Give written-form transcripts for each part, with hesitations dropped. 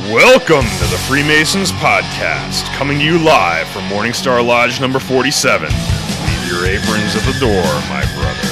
Welcome to the Freemasons Podcast, coming to you live from Morningstar Lodge number 47. Leave your aprons at the door, my brothers.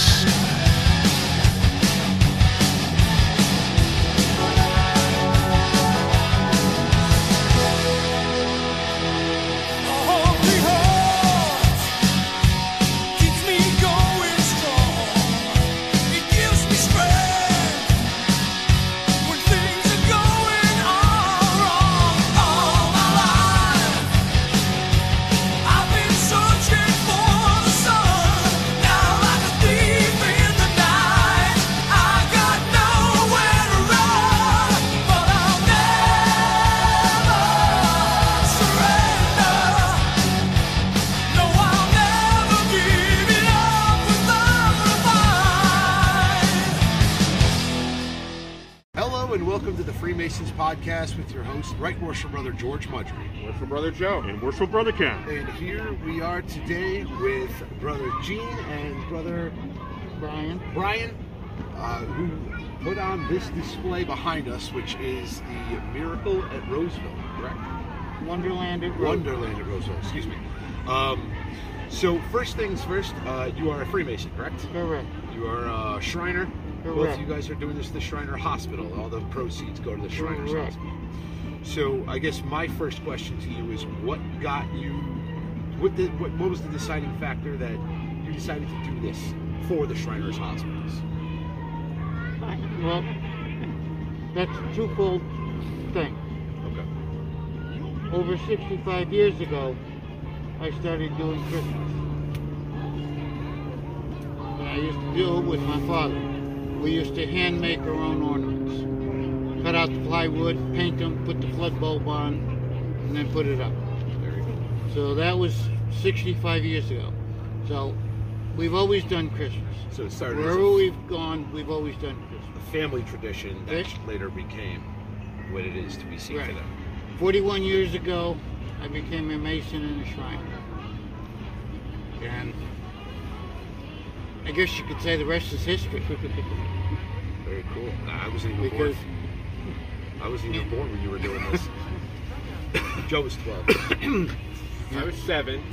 Freemasons Podcast with your host, Right Worshipful Brother George Mudry, Worshipful Brother Joe, and Worshipful Brother Ken. And here we are today with Brother Gene and Brother Brian, who put on this display behind us, which is the Miracle at Roseville, correct? Wonderland at Roseville, excuse me. So first things first, you are a Freemason, correct? Correct. You are a Shriner. Correct. Both of you guys are doing this at the Shriner Hospital. All the proceeds go to the Shriners Correct. Hospital. So I guess my first question to you is, what got you? What was the deciding factor that you decided to do this for the Shriners Hospitals? Well, that's a twofold thing. Okay. Over 65 years ago, I started doing Christmas. And I used to do it with my father. We used to hand make our own ornaments. Cut out the plywood, paint them, put the flood bulb on, and then put it up. Very good. So that was 65 years ago. So we've always done Christmas. So it started Wherever we've gone, we've always done Christmas. a family tradition that Yes. later became what it is to be seen Right. today. 41 years ago, I became a Mason and a Shriner. And I guess you could say the rest is history. Very cool. I wasn't even Because born. I wasn't even born when you were doing this. Joe was 12. I was 7.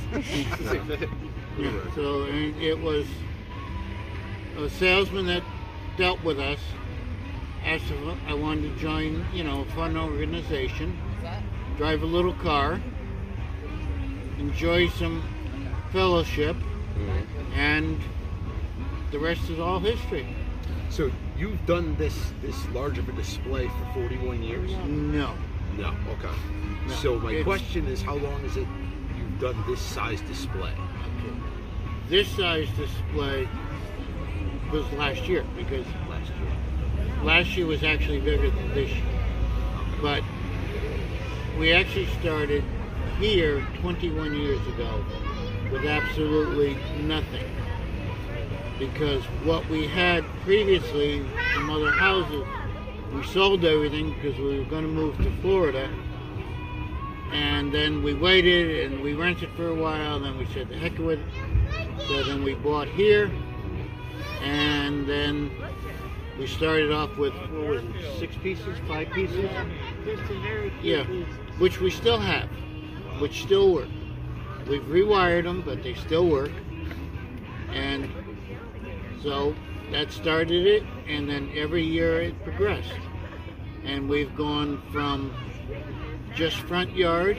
so it was a salesman that dealt with us. Asked if I wanted to join, a fun organization, drive a little car, enjoy some fellowship, and the rest is all history. So you've done this large of a display for 41 years? No. No. Okay. No, So my it's- question is, how long is it you've done this size display? This size display was last year, because last year was actually bigger than this year. But we actually started here 21 years ago with absolutely nothing. Because what we had previously from other houses, we sold everything because we were going to move to Florida. And then we waited and we rented for a while, and then we said the heck with it. So then we bought here, and then we started off with, 6 pieces, 5 pieces? Just a very few Yeah, pieces. which we still have, which still work. We've rewired them, but they still work. And so that started it, and then every year it progressed. And we've gone from just front yard,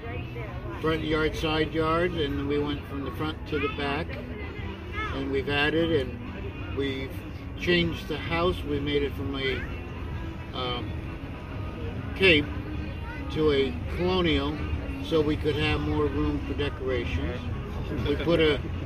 side yard, and then we went from the front to the back. And we've added, and we've changed the house. We made it from a cape to a colonial, so we could have more room for decorations. We put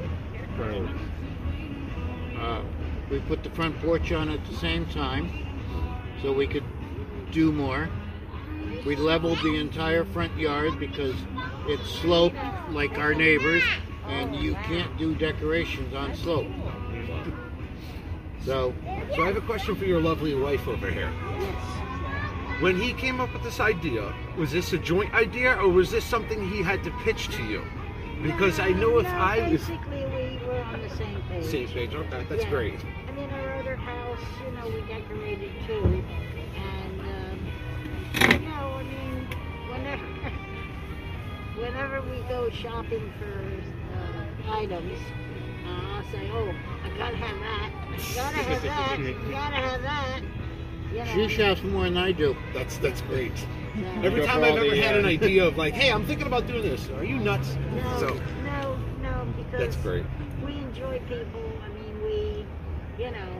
we put the front porch on at the same time, so we could do more. We leveled the entire front yard because it's sloped like our neighbors, and you can't do decorations on slope. So I have a question for your lovely wife over here. When he came up with this idea, was this a joint idea, or was this something he had to pitch to you? Because I know if I was... Basically, we were on the same page. Same page, okay, that's Yeah. great. And in our other house, we decorated too. And No, I mean, whenever, whenever we go shopping for items, I'll say, oh, I gotta have that, gotta have that, gotta have that. You know, She shops more than I do. That's great. so- Every Go time for I've all ever the, had an idea of like, hey, I'm thinking about doing this. Are you nuts? No, So no, because that's great. we enjoy people. I mean, we, you know,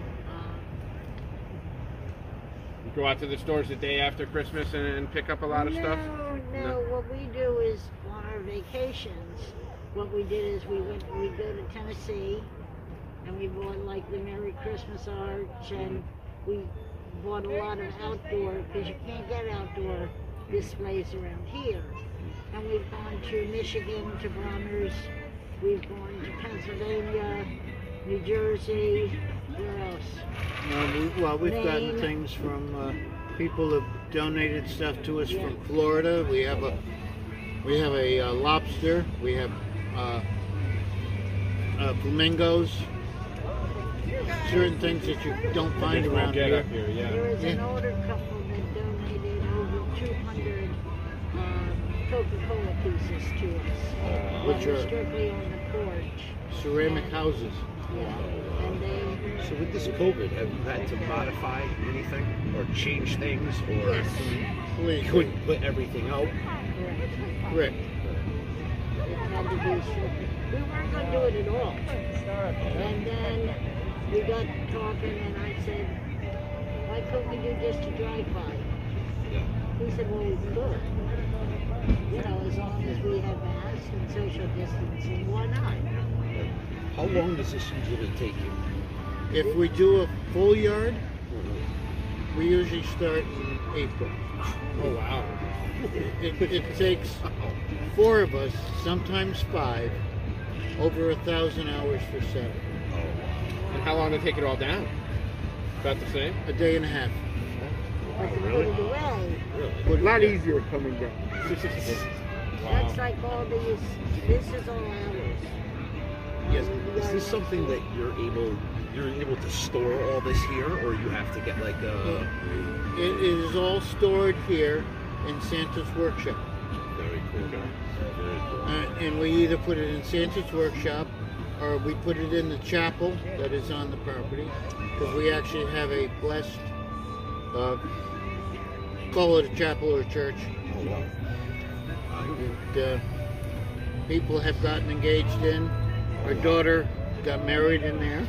You go out to the stores the day after Christmas and pick up a lot of stuff? No. What we do is on our vacations, what we did is we go to Tennessee and we bought like the Merry Christmas Arch and we bought a lot of outdoor, because you can't get outdoor displays around here. And we've gone to Michigan, to Bronner's, we've gone to Pennsylvania, New Jersey, where else? We've gotten Maine. things from people who have donated stuff to us from Florida. We have a lobster. We have flamingos. Certain things that you don't find Won't around get here. up here, yeah. There was an Yeah. older couple that donated over 200 Coca-Cola pieces to us. Which that were are- strictly on the porch. Ceramic houses. Yeah, and they, So with this COVID, have you had to modify anything or change things, or Please. you couldn't put everything out? Correct. it had to be strictly. We weren't going to do it at all. And then we got talking and I said, why couldn't we do just a drive-by? Yeah. He said, well, we could. You know, as long as we have masks and social distancing, why not? How long does this usually take you? If we do a full yard, we usually start in April. Oh, wow. It takes 4 of us, sometimes 5, over 1,000 hours for 7. And how long to take it all down? About the same? A day and a half. But to put it away, Put it down. easier coming down. that's like all these, this is all ours. Yes. We Is are this something that you're able to store all this here, or you have to get like a It is all stored here in Santa's workshop. very cool? Very cool. And we either put it in Santa's workshop or we put it in the chapel that is on the property, because we actually have a blessed, call it a chapel or church. Oh wow. And, people have gotten engaged in. Our daughter got married in there.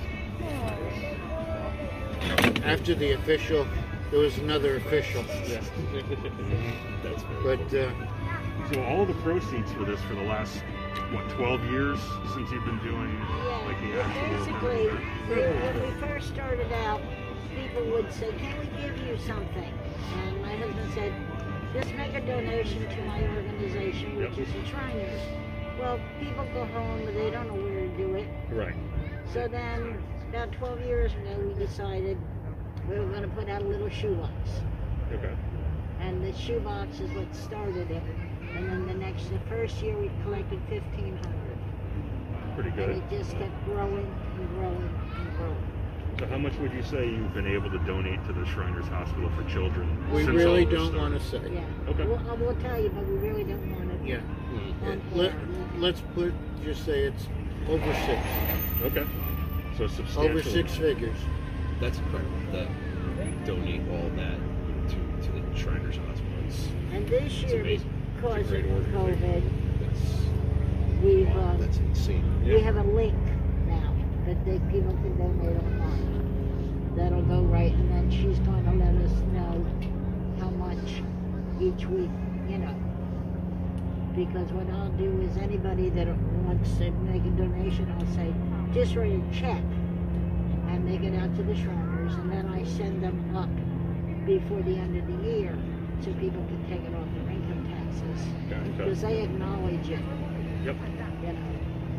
After the official, there was another official. That's very But So all the proceeds for this for the last, what, 12 years since you've been doing like the Yeah, actual basically, membership? when we first started out, people would say, can we give you something? And my husband said, just make a donation to my organization, which is the Shriners. Well, people go home and they don't know where to do it. Right. So then, about 12 years ago, we decided we were going to put out a little shoebox. Okay. And the shoebox is what started it. And then the first year we collected 1,500. Pretty And good. it just kept growing and growing and growing. So how much would you say you've been able to donate to the Shriners Hospital for Children? we since really all this don't want started? to say. Yeah. Okay. Well, I will tell you, but we really don't want it. Yeah. on Let, air. let's just say it's over 6. Okay. So substantial. Over 6 figures. That's incredible. That donate all that to the Shriners Hospital. And this year, amazing. because It's a of great organization. COVID, That's insane. we have a link now that people can donate online. That'll go right, and then she's going to let us know how much each week, you know. Because what I'll do is anybody that wants to make a donation, I'll say, just write a check and make it out to the Shriners, and then I send them up before the end of the year so people can take it off their income taxes. Okay. Because they acknowledge it, Yep. you know.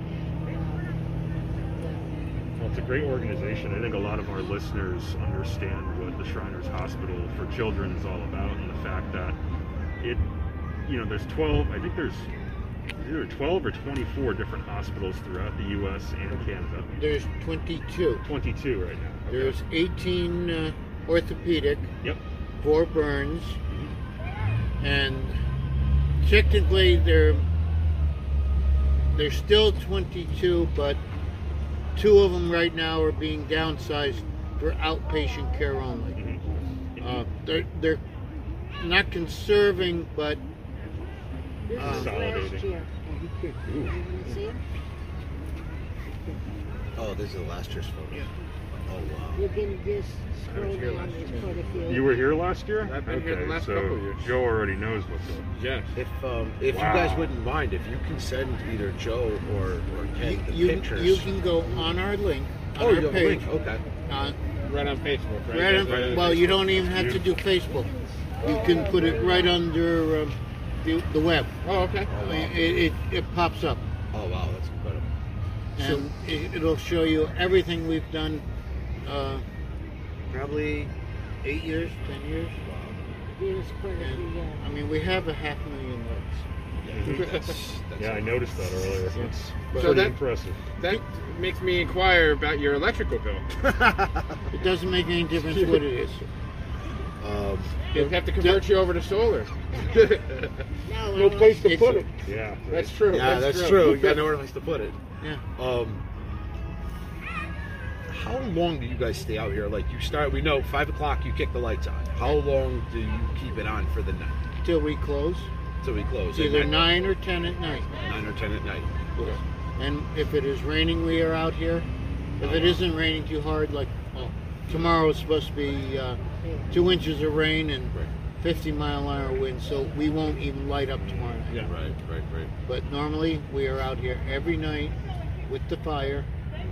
Well, it's a great organization. I think a lot of our listeners understand what the Shriners Hospital for Children is all about, and the fact that it, you know, there's 12, I think there's either 12 or 24 different hospitals throughout the U.S. and Canada. There's 22. 22 right now. Okay. There's 18 orthopedic, Yep. 4 burns, and technically they're still 22, but 2 of them right now are being downsized for outpatient care only. They're not conserving, but This is Consolidating. last year. You see him? Oh, this is the last year's photo. Yeah. Oh wow. You can just scroll here down, last there's year. quite a few. You were here last year? I've been here the last so couple of years. Joe already knows what's up. Yes. If Wow. you guys wouldn't mind, if you can send either Joe or Ken the you pictures. can go on our link, on Oh, our you have a page. link. Okay. Right on Facebook, right? Right on, Right on well, you Facebook. don't even have to do Facebook. You can put it right under the web. Oh, okay. Oh, wow. It pops up, Oh wow, that's incredible. and it'll show you everything we've done. Probably 8 years, 10 years. There's quite a few, And, I mean, we have 500,000 likes. Yeah, I noticed that earlier. It's So pretty that- impressive. That makes me inquire about your electrical bill. It doesn't make any difference what it is. You'll have to convert you over to solar. No, No place to It's- put it. Yeah. That's true. Yeah, that's true. You got nowhere else to put it. Yeah. How long do you guys stay out here? Like you start, we know 5 o'clock you kick the lights on. How long do you keep it on for the night Till we close. till we close? It's either At 9 or 10 at night. 9 or 10 at night. And if it is raining, we are out here. If it isn't raining too hard, like tomorrow is supposed to be 2 inches of rain and Right. 50-mile-an-hour wind, so we won't even light up tomorrow night. Yeah. Right. But normally we are out here every night with the fire.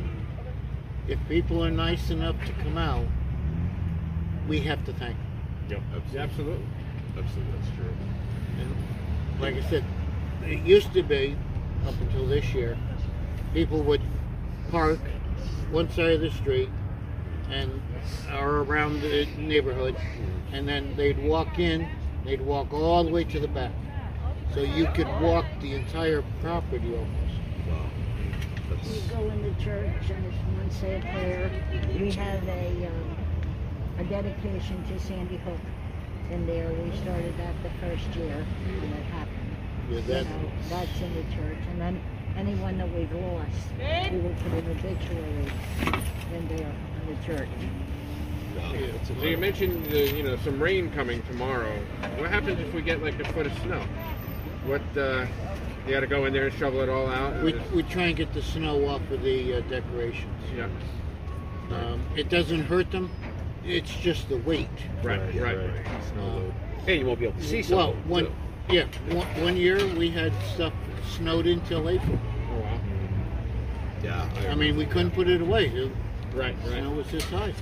If people are nice enough to come out, we have to thank them. Yep. Yeah, absolutely. Absolutely, that's true. And like I said, it used to be, up until this year, people would park one side of the street and or around the neighborhood, and then they'd walk in, they'd walk all the way to the back. So you could walk the entire property almost. Wow. You That's, go in the church and if you want to say a prayer, we have a dedication to Sandy Hook in there. We started that the first year when it happened. Yeah, that, That's in the church. And then anyone that we've lost, we will put an obituary in there in the church. wow, that's So you incredible. mentioned some rain coming tomorrow. What happens if we get like a foot of snow? What you got to go in there and shovel it all out? we try and get the snow off of the decorations. Yeah. It doesn't hurt them. It's just the weight. Right. Snow load. Hey, you won't be able to see Well, something. one year we had stuff snowed until April. Oh wow. Yeah. I mean, we couldn't put it away. The Right. snow was this high.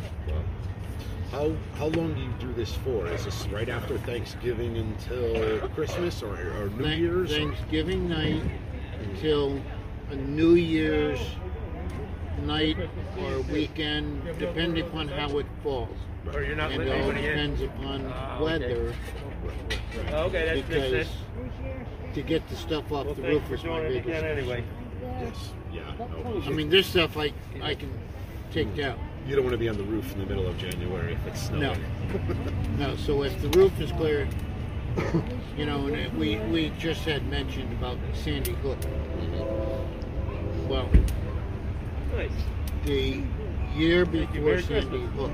How long do you do this for? Is this right after Thanksgiving until Christmas or New Year's? Thanksgiving night until a New Year's night or weekend, depending upon how it falls. Or you're not And it letting all anybody in. depends upon okay. weather, Okay, that makes because sense. to get the stuff off Well, the thanks roof for is my doing it biggest again issue. anyway. Yes. Yeah. No. I mean, this stuff I can take down. You don't want to be on the roof in the middle of January if it's snowing. No, so if the roof is clear, you know, and we just had mentioned about Sandy Hook. Well, Nice. the year you. before Merry Sandy Christmas. Hook,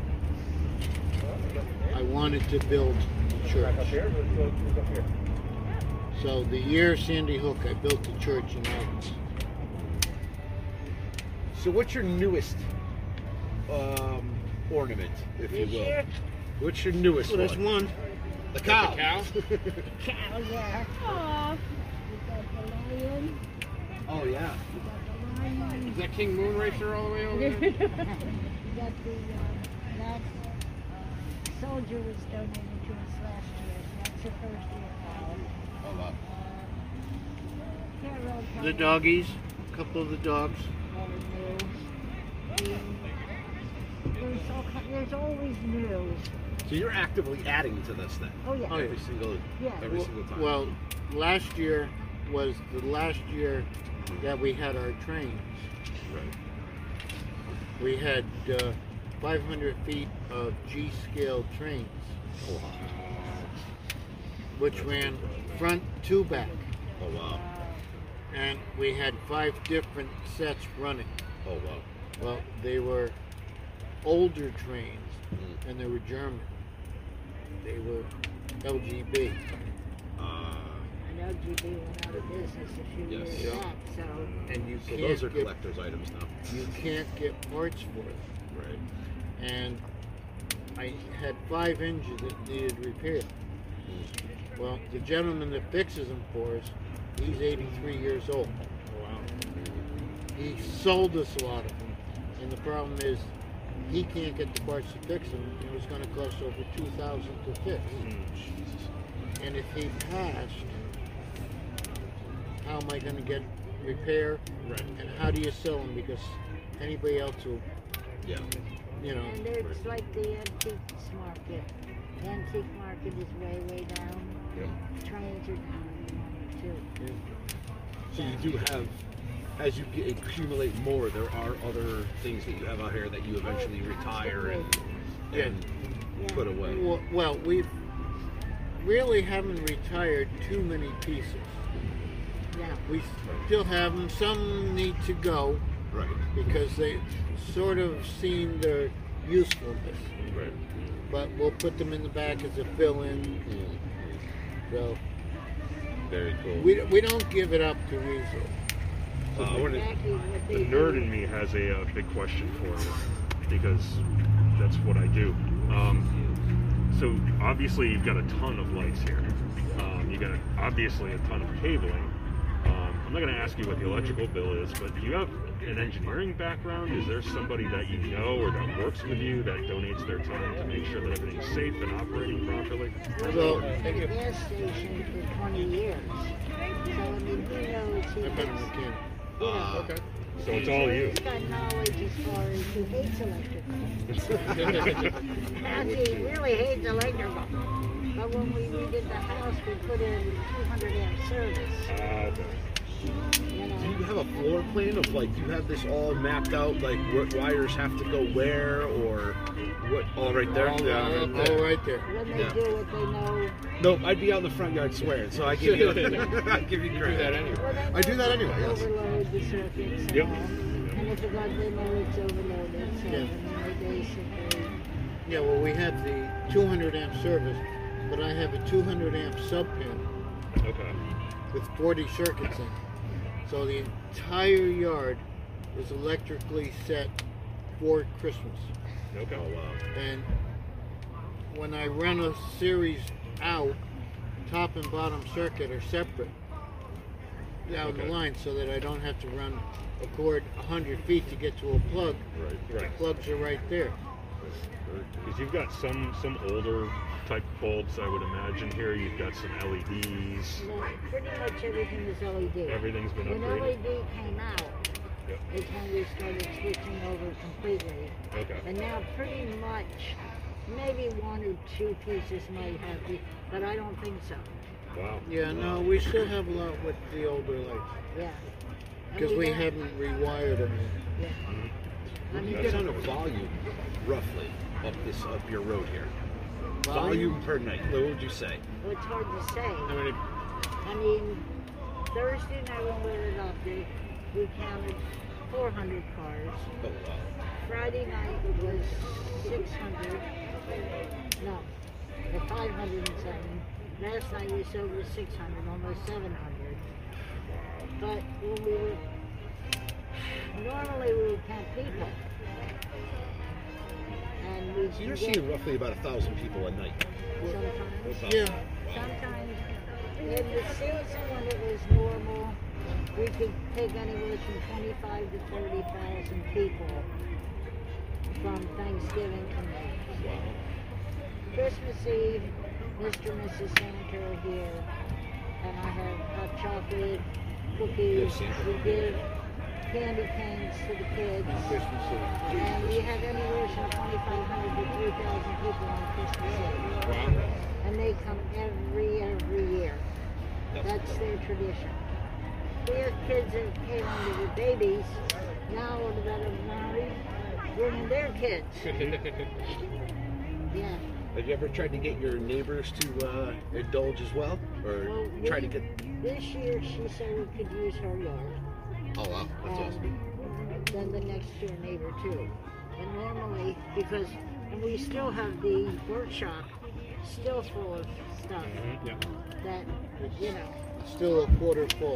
I wanted to build a church. Back up here. Let's go up here. So the year Sandy Hook, I built the church in August. So what's your newest ornament, if you This will? year? What's your newest So that's one? one. The cow. The cow? Cow, yeah. Aw. We got the lion. Oh yeah. We got the lion. Is that King Moon Racer all the way over there? We got the that soldier was donated to us last year. That's the first year now. Oh wow. Carol The doggies, a couple of the dogs. There's always new. So you're actively adding to this thing Oh yeah. Oh, yeah. every single Yeah. single time. Well, last year was the last year that we had our trains. right. We had 500 feet of G-scale trains. Oh, wow. which ran front to back. Oh wow. And we had 5 different sets running. Oh wow. Well, they were older trains, Mm. and they were German. They were LGB. And LGB went out of business a few Yes. years Yeah. back, so And you So can't those are get, collector's items now. you can't get parts for it. Right. And I had 5 engines that needed repair. Well, the gentleman that fixes them for us, he's 83 years old. Wow. He sold us a lot of them, and the problem is he can't get the parts to fix them. It was going to cost over $2,000 to fix. And if he passed, how am I going to get repair? Right. And how do you sell them? Because anybody else will, Yeah. you know. and it's like the antiques market. The antique market is way down. Trains are down at the moment too. So you do have, as you accumulate more, there are other things that you have out here that you eventually retire and Yeah. put away. Well, we really haven't retired too many pieces. Yeah. We still have them. Some need to go Right. because they sort of seen their usefulness. Right. But we'll put them in the back as a fill-in. So Very cool. we don't give it up too easily. I wanna- Exactly what The they nerd do. in me has a big question for you because that's what I do. So obviously you've got a ton of lights here. You got obviously a ton of cabling. I'm not going to ask you what the electrical bill is, but do you have an engineering background? Is there somebody that you know or that works with you that donates their time to make sure that everything's safe and operating properly? So At the gas station for 20 years. So I mean, who knows? He I've been a thinks, mechanic. you know, Okay. So it's all you. He's got knowledge as far as who hates electrical. Actually, he really hates electrical. But when we redid the house, we put in 200 amp service. Okay. You know. Do you have a floor plan of like, do you have this all mapped out, like what wires have to go where or what? All right there? All right there. When they Yeah. do it, they know. Nope, I'd be out in the front yard swearing, so I give you, I give you You do credit. that anyway. Well, they I do know that to anyway, yes. Overload the circuits. And Yep. all. And if it got, they know it's overloaded. So Yeah. then they basically. Yeah, well, we have the 200 amp service, but I have a 200 amp sub panel Okay. with 40 circuits in it. So the entire yard is electrically set for Christmas. Okay. Oh wow. And when I run a series out, top and bottom circuit are separate down Okay. the line so that I don't have to run a cord 100 feet to get to a plug. Right. The plugs are right there. Because you've got some older type bulbs, I would imagine. Here you've got some LEDs. Well, pretty much everything is LED. Everything's been When upgraded. LED came out, Yep. is when we started switching over completely. Okay. And now pretty much, maybe 1 or 2 pieces might have it, but I don't think so. Wow. Yeah, no, we still have a lot with the older lights Yeah. And because we got- haven't rewired them yet. Yeah. I mean, What's on a volume, roughly, up your road here? Volume per night. What would you say? well, it's hard to say. How many? I mean, Thursday night when we were adopted, we counted 400 cars. Oh wow. Friday night it was 600. No, 507. Last night we sold was 600, almost 700. But when we were, normally we would count people. And we So you're get seeing roughly about 1,000 people a night. sometimes. Yeah, Sometimes in the season when it was normal, we could take anywhere from 25 to 30,000 people from Thanksgiving to May. Wow. Christmas Eve, Mr. and Mrs. Santa are here, and I have hot chocolate, cookies. Yes, Santa. We give candy canes to the kids. Christmas Eve. And we have anywhere from 2,500 to 3,000 people on Christmas Eve. Wow. And they come every year. That's their tradition. We have kids that came when they were babies, now that are married, bring their kids. Yeah. Have you ever tried to get your neighbors to indulge as well, or Well, try to get? This year, she said we could use her yard. Oh wow, that's awesome. Then the next door neighbor too. And normally, because, and we still have the workshop still full of stuff Yeah. that, you know. Still a quarter full.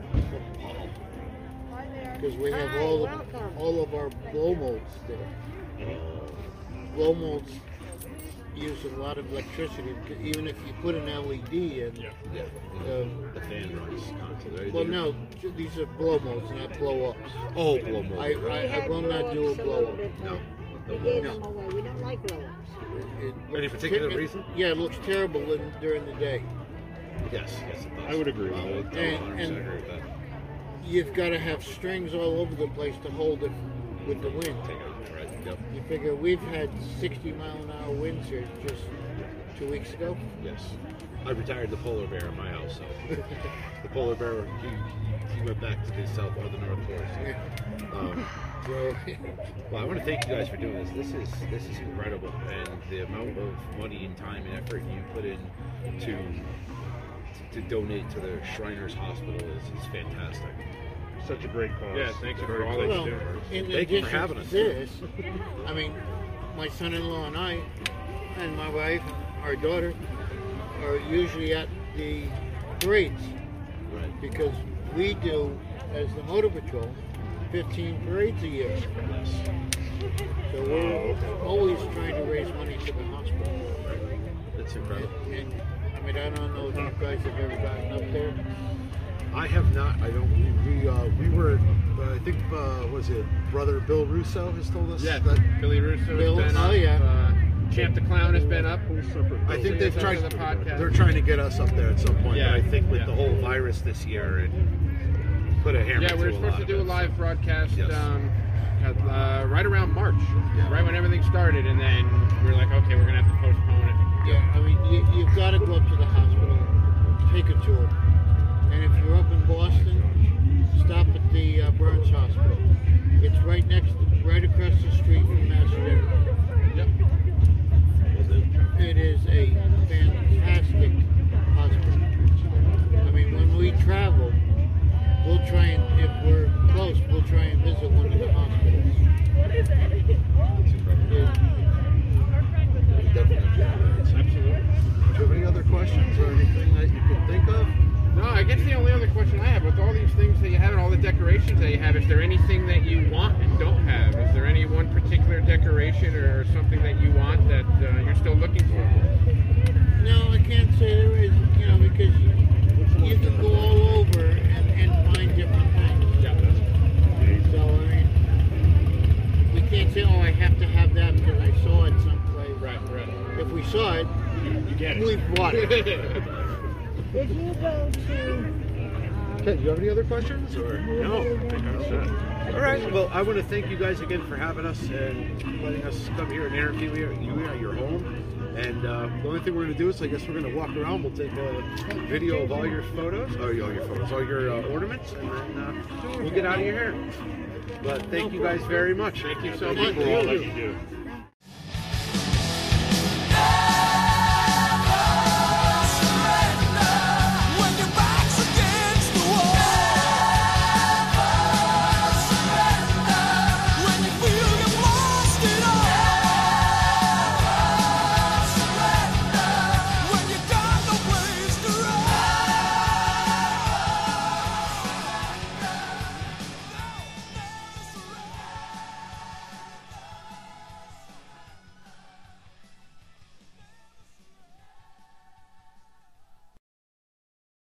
Because we have Hi, welcome. all of our blow molds there. Blow molds use a lot of electricity. Even if you put an LED in, Yeah. Yeah, the fan runs constantly. Right? well, no, these are blow molds, not blow ups. Oh, blow mold. I will not do a blow up. No. We gave them away. We don't like blow-ups. Any particular reason? Yeah, it looks terrible during the day. Yes, yes, it does. I would agree. I would 100% agree with that. You've got to have strings all over the place to hold it with the wind. Take it, right? Yep. You figure we've had 60-mile-an-hour winds here just 2 weeks ago. Yes. I retired the polar bear in my house, so the polar bear he went back to the south or the north coast. So, Well, I want to thank you guys for doing this. This is incredible, and the amount of money and time and effort you put in to donate to the Shriners Hospital is fantastic. Such a great cause. Yeah, thanks for Very all close that well, you do. in Thank you for addition having to us. this, I mean, my son-in-law and I, and my wife, our daughter, are usually at the parades Right. because we do, as the motor patrol, 15 parades a year. Yes. So we're always trying to raise money for the hospital. That's incredible. And I mean, I don't know if you guys have ever gotten up there. I have not. I don't. We were. I think was it Brother Bill Russo has told us. Yeah, That, Billy Russo Bill- has been oh, up. yeah. Champ the Clown has been up. I think they've Bill tried. Russo to the podcast. They're trying to get us up there at some point. Yeah, But I think with yeah. the whole virus this year, it put a hammer. Yeah, we were to supposed to lot do a of it. live broadcast Yes. right around March, Yeah. right when everything started, and then we were like, okay, we're gonna have to postpone it. Yeah, I mean, you've got to go up to the hospital, take a tour. And if you're up in Boston, stop at the Burns Hospital. It's right across the street from Mass General. Yep. It is a fantastic hospital. I mean, when we travel, we'll try and, if we're close, we'll try and visit one of the hospitals. Absolutely. Do you have any other questions or anything that you can think of? No, I guess the only other question I have, with all these things that you have and all the decorations that you have, is there anything that you want and don't have? Is there any one particular decoration or something that you want that you're still looking for? No, I can't say there is, because you can go all over and find different things. Yeah. So, I mean, we can't say, oh, I have to have that because I saw it someplace. Right, right. If we saw it, You get it. we've bought it. Did you go to? Okay, do you have any other questions? Or No, I think I'm set. all right. Well, I want to thank you guys again for having us and letting us come here and interview you at your home. And the only thing we're going to do is, I guess, we're going to walk around. We'll take a video of all your photos, all your ornaments, and then we'll get out of your hair. But thank you guys very much. Thank you so Thank much. you for all that you do.